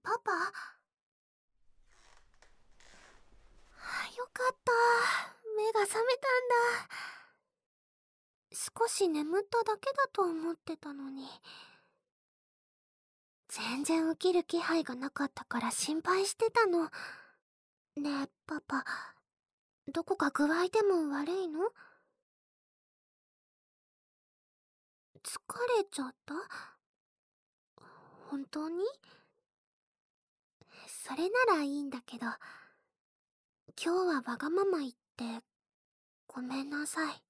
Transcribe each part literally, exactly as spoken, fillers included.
パパ？よかった。目が覚めたんだ。少し眠っただけだと思ってたのに。全然起きる気配がなかったから心配してたの。ねえ、パパ、どこか具合でも悪いの？疲れちゃった？本当に？それならいいんだけど、今日はわがまま言ってごめんなさい。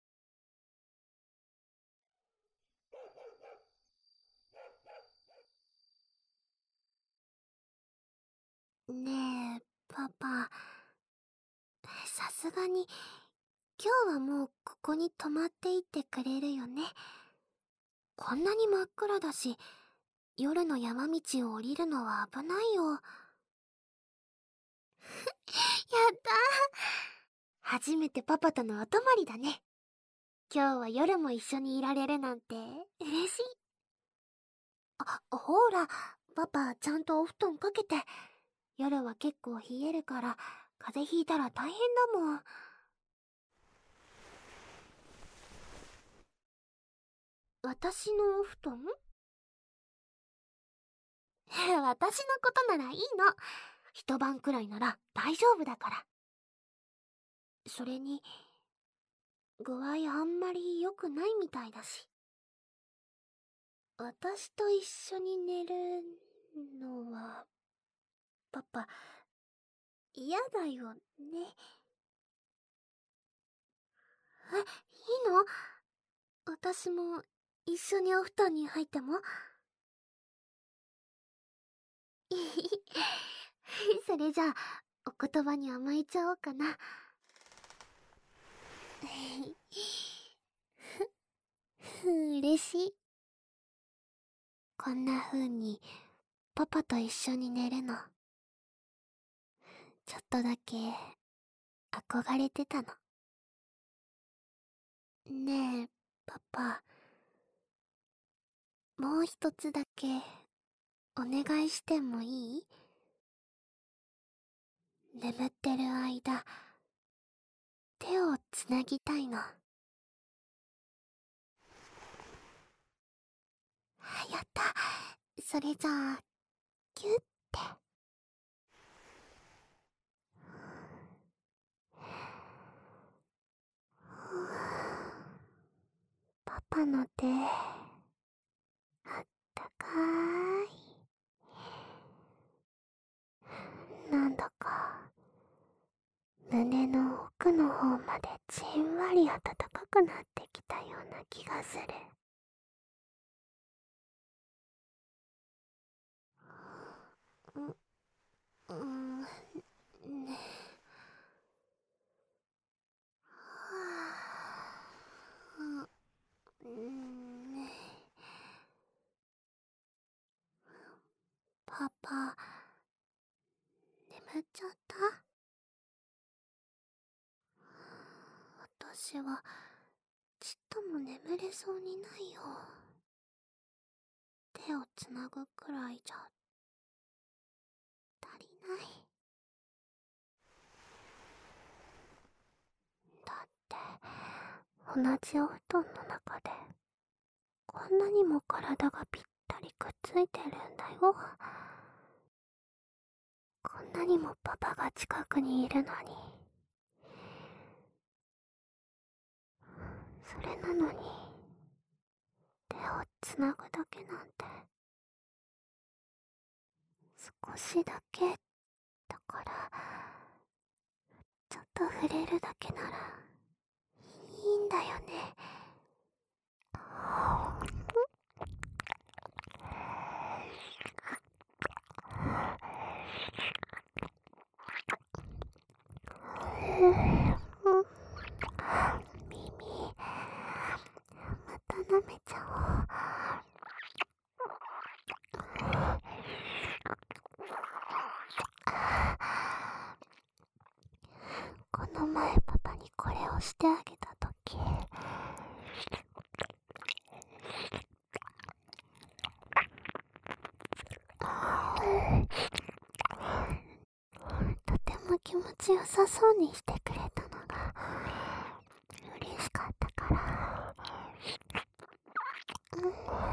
ねえ、パパ、さすがに今日はもうここに泊まっていってくれるよね。こんなに真っ暗だし、夜の山道を降りるのは危ないよ。やったー。初めてパパとのお泊まりだね。今日は夜も一緒にいられるなんて嬉しい。あ、ほら、パパちゃんとお布団かけて。夜は結構冷えるから、風邪ひいたら大変だもん。私のお布団？私のことならいいの。一晩くらいなら大丈夫だから。それに、具合あんまり良くないみたいだし。私と一緒に寝るのは、パパ、嫌だよね。え、いいの？私も一緒にお布団に入っても？それじゃあ、お言葉に甘えちゃおうかな。嬉しい。こんな風にパパと一緒に寝るの、ちょっとだけ憧れてたの。ねえ、パパ、もう一つだけお願いしてもいい？眠ってる間、手をつなぎたいの。やった。それじゃあ、キュッて。パパの手、あったかーい。なんだか、胸の奥の方までじんわり暖かくなってきたような気がする。う、うん、ね。はぁ、うん、ね。パパ、眠っちゃった？私はちっとも眠れそうにないよ。手をつなぐくらいじゃ足りない。だって同じお布団の中でこんなにも体がぴったりくっついてるんだよ。こんなにもパパが近くにいるのに。それなのに手をつなぐだけなんて、少しだけだから、ちょっと触れるだけならいいんだよね。耳、また舐めちゃおう。この前パパにこれをしてあげたとき、 ちよさそうにしてくれたのが嬉しかったから。うん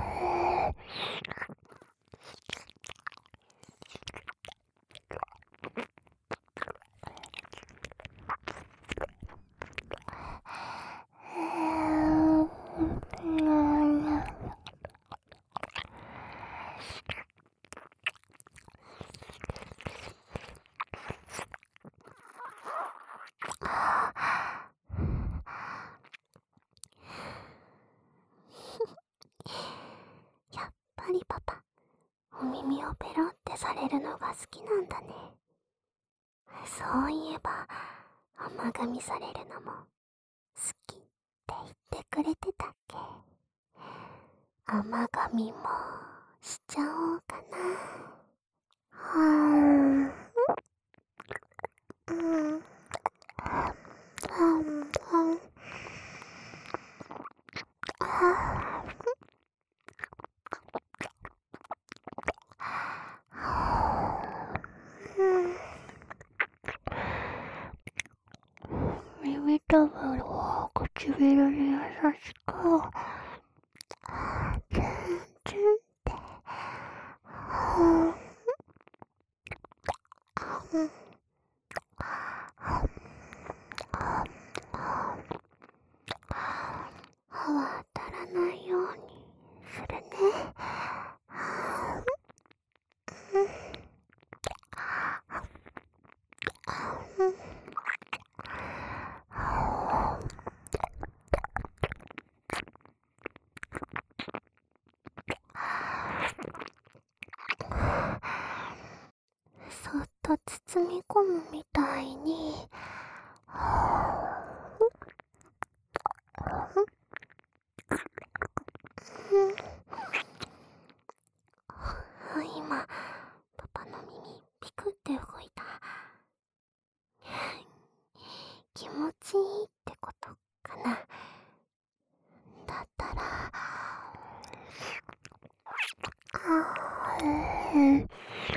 やっぱりパパ、お耳をペロってされるのが好きなんだね。そういえば、甘噛みされるのも好きって言ってくれてたっけ。甘噛みもしちゃおうかな。はーん。うん。うん。うん。あーうん。耳たぶを唇に優しく、チュンチュンって。うん。うん。歯は当たらないようにするね。うん。そっと包み込むみたいに。今、パパの耳ピクって動いた。気持ちいいってことかな。だったら、あーうん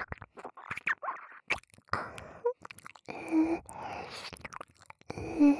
うん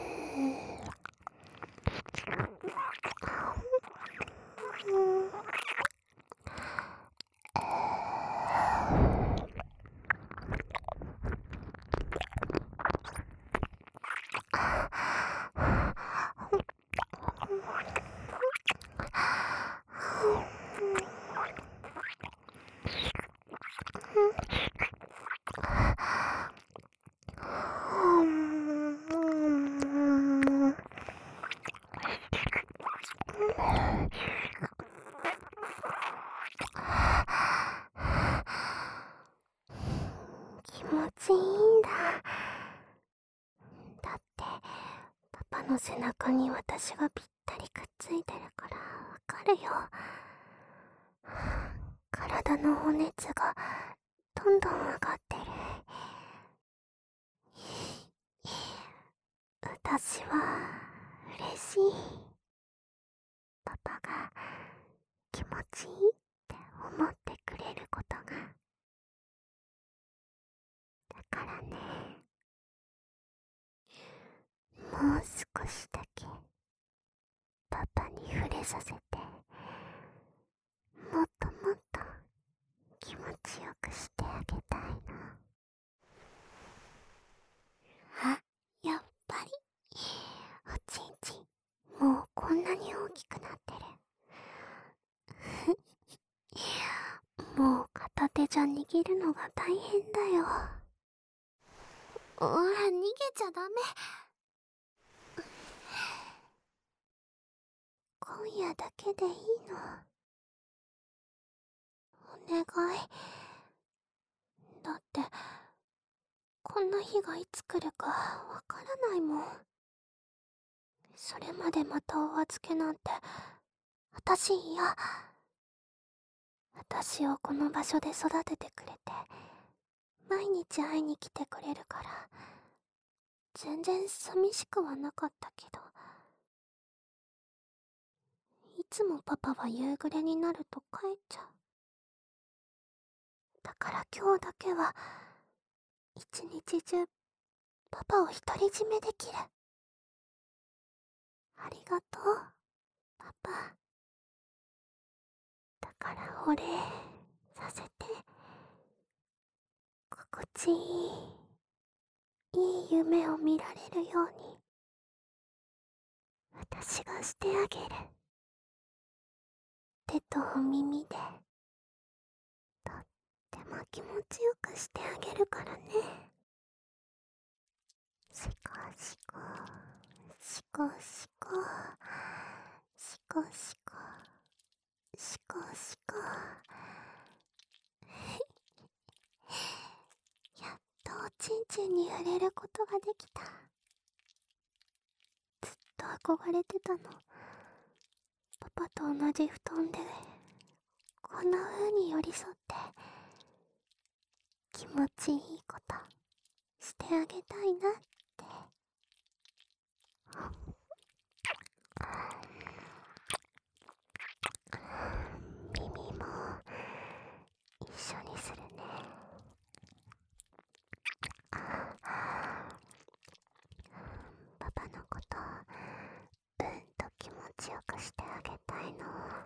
気持ちいいんだ。だって、パパの背中に私がぴったりくっついてるからわかるよ。体のお熱がどんどん上がってる。私は嬉しい。パパが気持ちいいって思ってくれることが。だからね、もう少しだけパパに触れさせて、もっともっと気持ちよくしてあげたいの。あ、やっぱりおちんちんもうこんなに大きくなってる。もう片手じゃ握るのが大変だよ。ほら、逃げちゃダメ。今夜だけでいいの。お願い。だって、こんな日がいつ来るかわからないもん。それまでまたお預けなんて、私嫌。私をこの場所で育ててくれて、毎日会いに来てくれるから、全然寂しくはなかったけど、いつもパパは夕暮れになると帰っちゃう。だから今日だけは、一日中パパを独り占めできる。ありがとう、パパ。だからお礼させて。心地いい、いい夢を見られるように、私がしてあげる。手とお耳で、とっても気持ちよくしてあげるからね。シコシコ、シコシコ、シコシコ、シコシコ。やっとおちんちんに触れることができた。ずっと憧れてたの。パパと同じ布団でこんな風に寄り添って気持ちいいことしてあげたいなって。耳も一緒にするね。パパのことうんと気持ちよくしてあげたいの。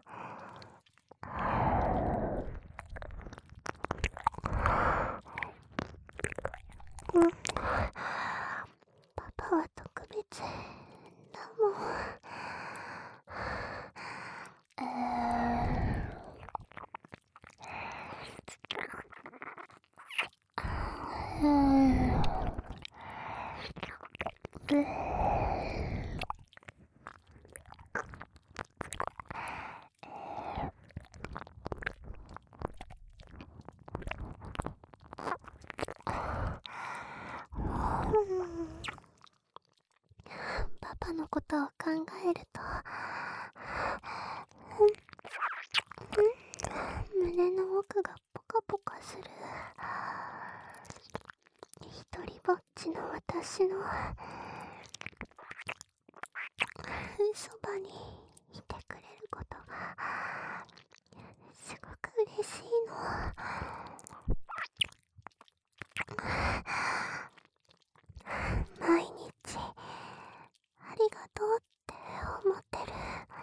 うん、パパは特別だもん。うーん、うーん。パパのことを考えると、胸の奥がポカポカする。一人ぼっちの私のそばにいてくれることがすごく嬉しいの。毎日ありがとうって思ってる。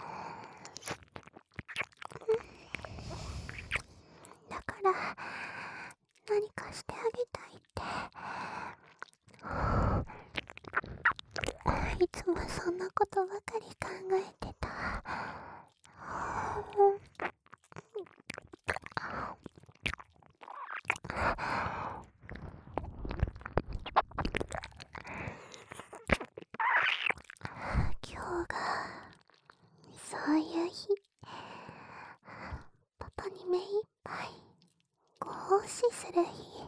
だから何かしてあげたいって、いつもそんなことばかり考えてた。今日がそういう日、パパに目いっぱいご奉仕する日。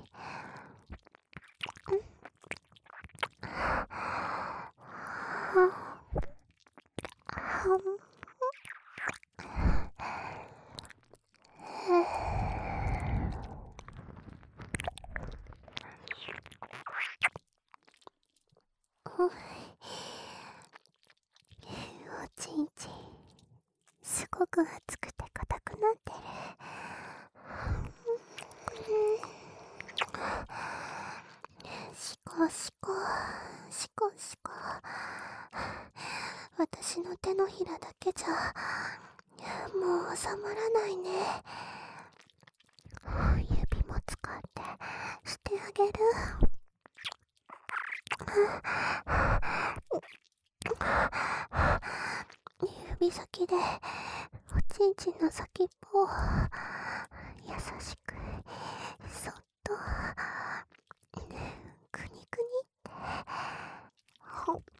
おちんちんすごく熱くて硬くなってる。シコシコ、シコシコ。私の手のひらだけじゃもう収まらないね。指も使ってしてあげる。指先でおちんちんの先っぽを優しくそっとくにくにってほっ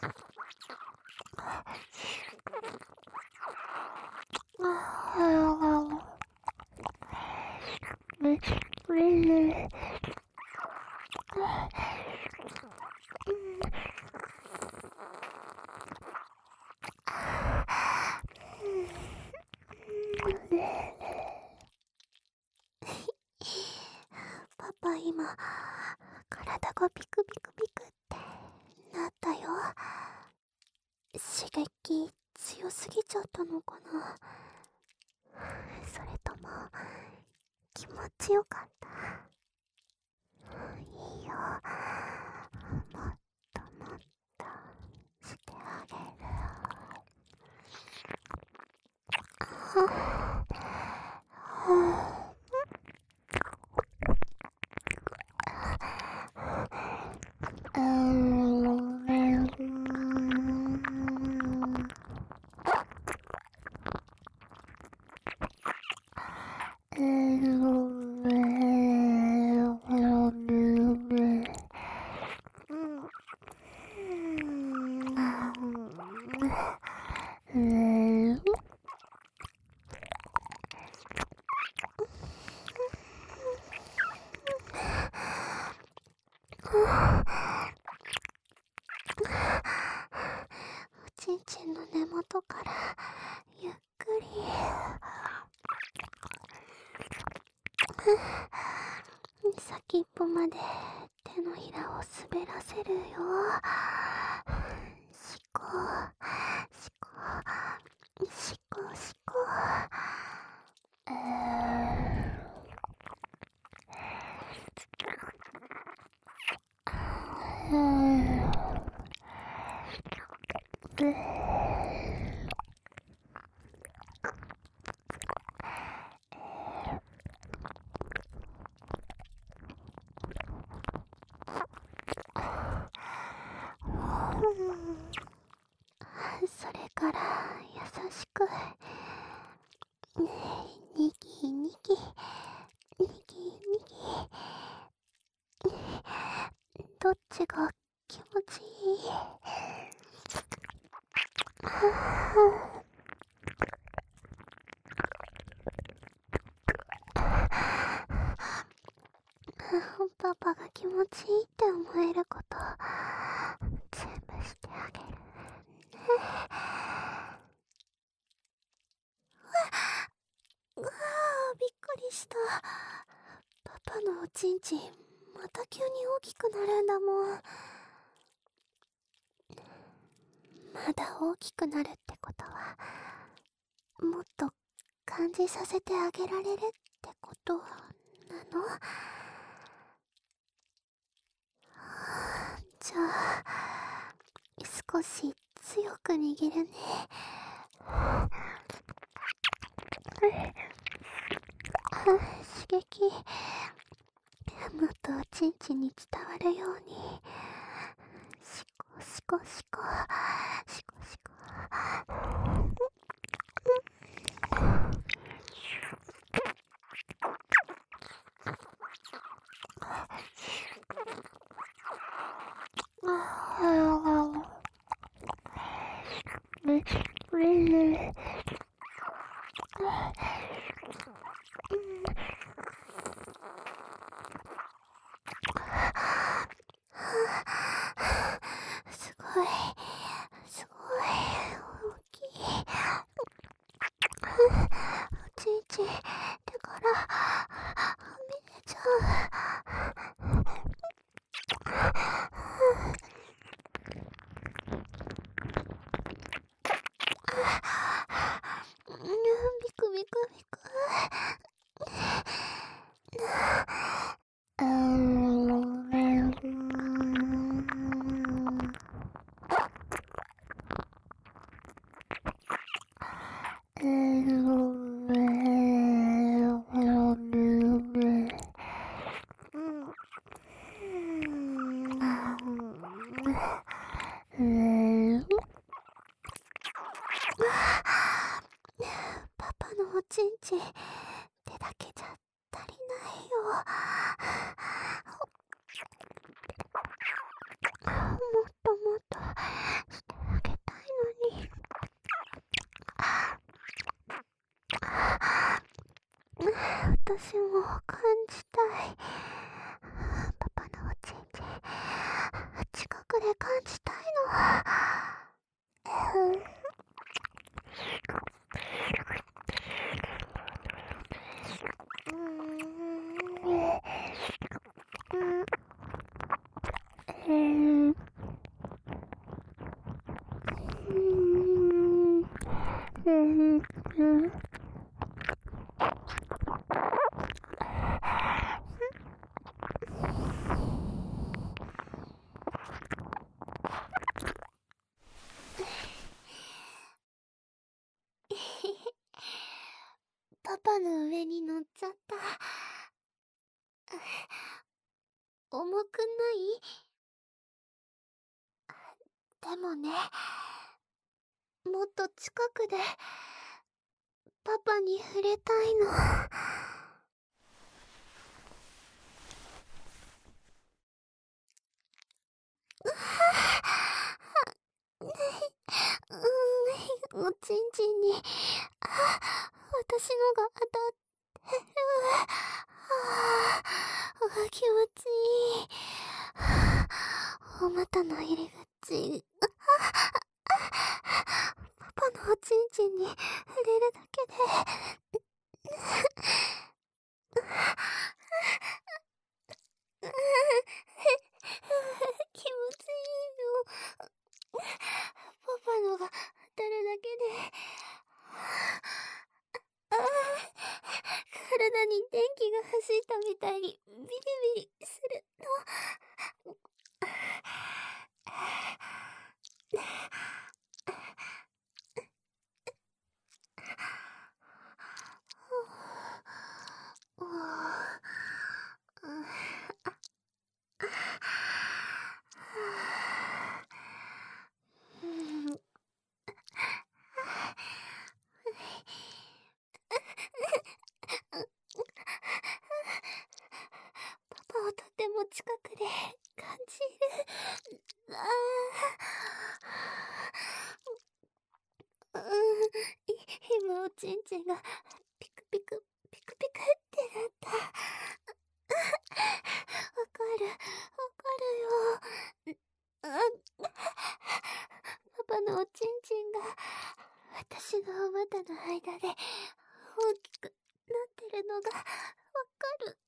パパ今体がビクビクビクってなったよ。刺激強すぎちゃったのかな。それとも気持ちよかった。いいよ、 もっともっとしてあげる。はぁうーんおちんちんの根元からゆっくり先っぽまで手のひらを滑らせるよ。しこしこしこしこうーんそれから優しくにぎにぎにぎにぎどっちが気持ちいい？パパが気持ちいいって思えること全部してあげるね。うわあ、びっくりした。パパのおちんちんまた急に大きくなるんだもん。まだ大きくなるってことはもっと感じさせてあげられるってことなの？じゃあ少し強く握るね。刺激もっとおちんちんに伝わるようにシコシコシコシコシコすごいすごい大きいおちんちんだからはみ出ちゃう。ビクビクビクうーんパパのおちんちん手だけじゃ足りないよ。もっともっとしてあげたいのに。私も感じたい。パパのおちんちん近くで感じたいの。うんパの上に乗っちゃった。重くない？でもね、もっと近くでパパに触れたいの。うん、おちんちんに、あ、私のが当たってる。ああ、気持ちいい。お股の入り口。パパのおちんちんに触れるだけで気持ちいいよ。パパのが当たるだけで、ああ、体に電気が走ったみたいにビリビリするの。パパをとても近くで感じる。ああ、うん、今おちんちんがピクピクピクピクってなった。わかるわかるよ。あ、パパのおちんちんが私のお股の間で大きくなってるのがわかるよ。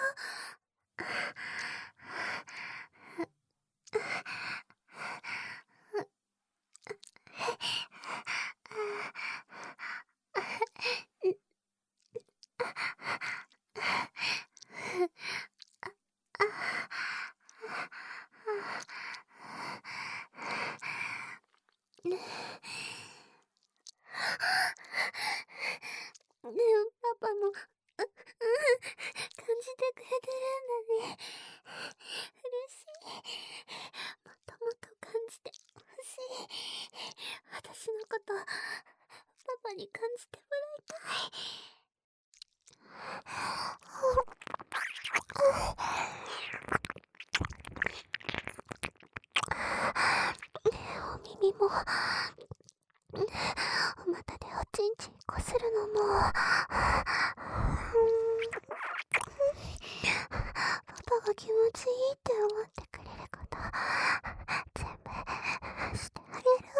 ねえ、パパも、う、うん、感じてくれてるんだね。嬉しい。もっともっと感じてほしい。私のこと、パパに感じてもらいたい。お耳も、お股でおちんちんこするのも、パパが気持ちいいって思ってくれること、全部してあげる。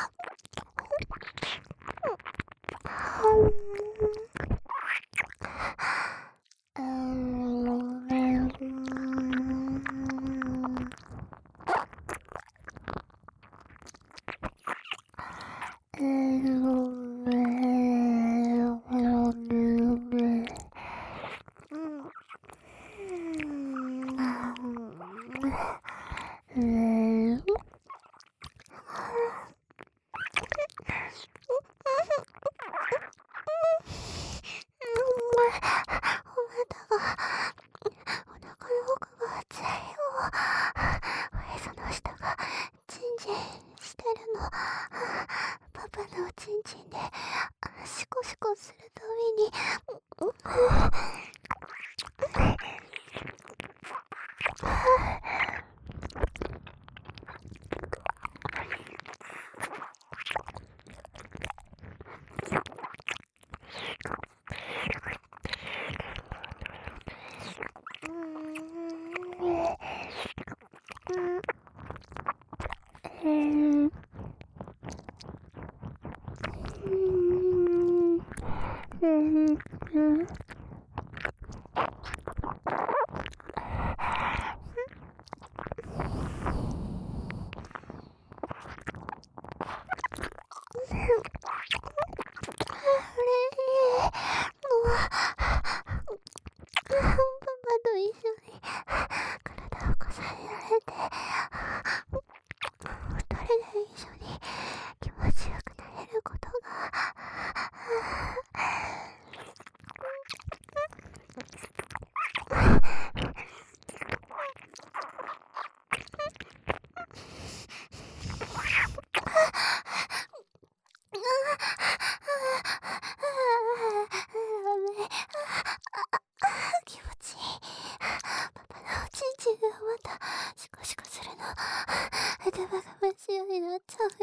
パパのおちんちんでシコシコするたびに、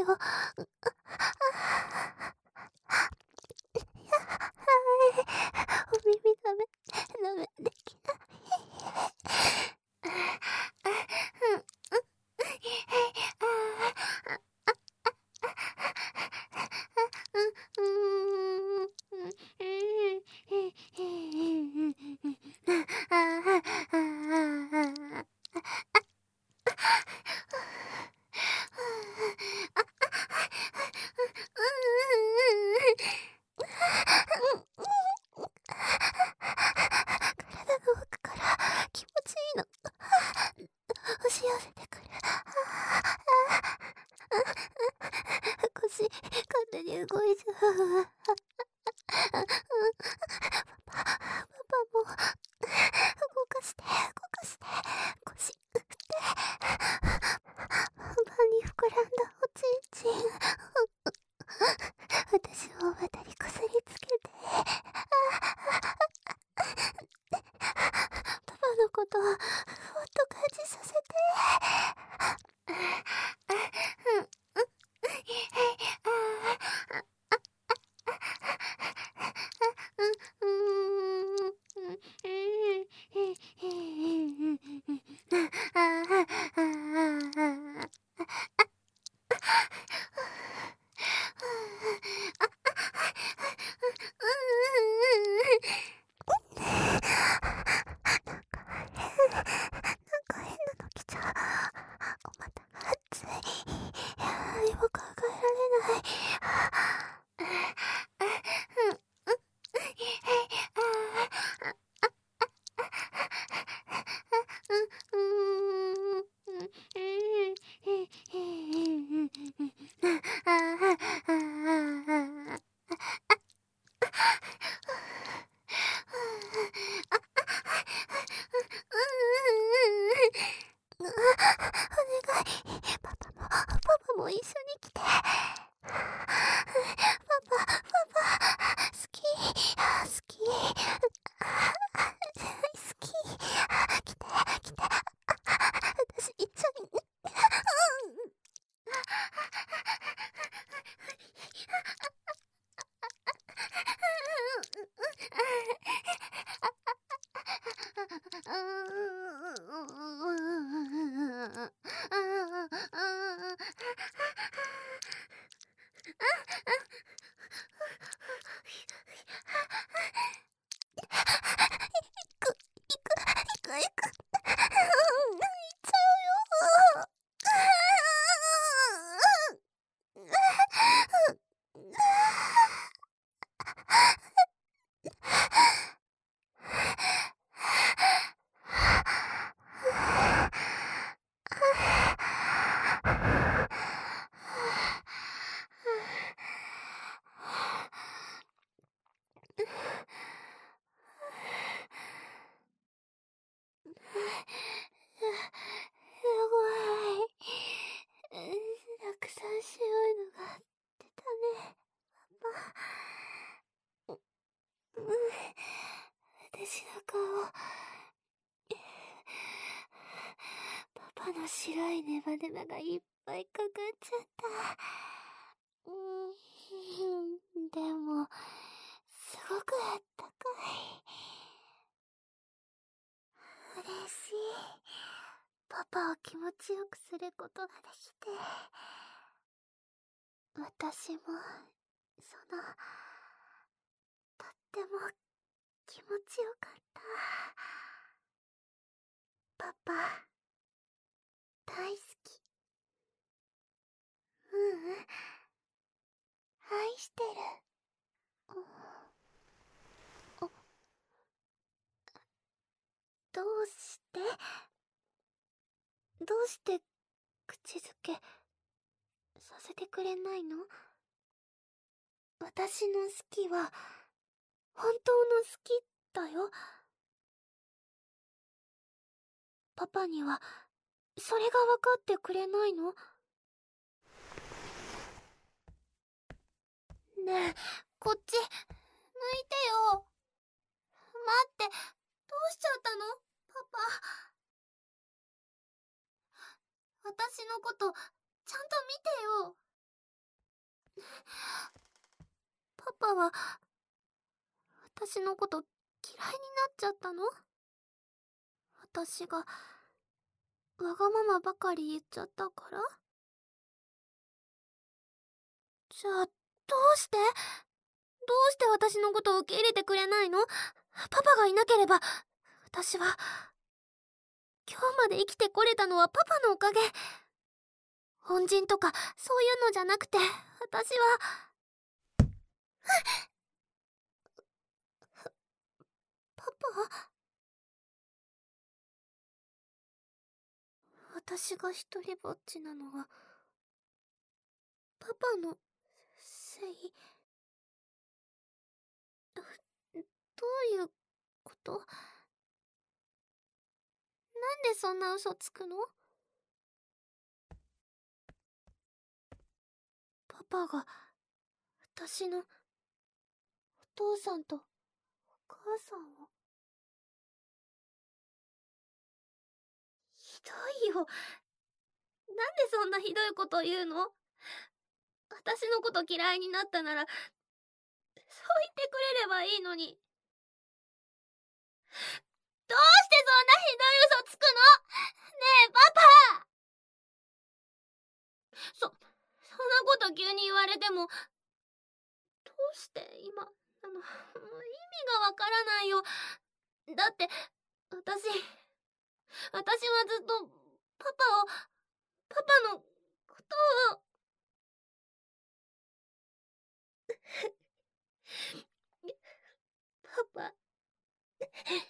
よ。お耳ダメ、ダメできない。体の奥から気持ちいいの押し寄せてくる。腰勝手に動いちゃう。パパ、パパも動かして動かして腰振ってパンに膨らんだおちんちん私をまたにこすりつけてパパのことをもっと感じさせて。パパも、パパも一緒に来て。パパ、パパ、好き、好き、好き。来て、来て。私一緒に。たくさん白いのが出たね、パパ。うん、私の顔、パパの白いネバネバがいっぱいかかっちゃった。うん、でも、すごくあったかい。嬉しい。パパを気持ちよくすることができて。私も、その、とっても気持ちよかった。パパ、大好き。ううん、愛してる。どうしてどうして口づけさせてくれないの？私の好きは本当の好きだよ。パパにはそれが分かってくれないの？ねえ、こっち向いてよ。待って、どうしちゃったの？パパ。私のことちゃんと見てよ。 パパは、私のこと嫌いになっちゃったの？私が、わがままばかり言っちゃったから？じゃあ、どうしてどうして私のことを受け入れてくれないの？パパがいなければ、私は、今日まで生きてこれたのはパパのおかげ。恩人とか、そういうのじゃなくて、私は、パパ？私が一人ぼっちなのは、パパのせい？ど、どういうこと？なんでそんな嘘つくの？パパが、私の、お父さんと、お母さんを。ひどいよ。なんでそんなひどいこと言うの？私のこと嫌いになったなら、そう言ってくれればいいのに。どうしてそんなひどい嘘つくの？ねえ、パパ！そ、そんなこと急に言われても、どうして今、あの、意味がわからないよ。だって、私、私はずっと、パパを、パパのことを、パパ、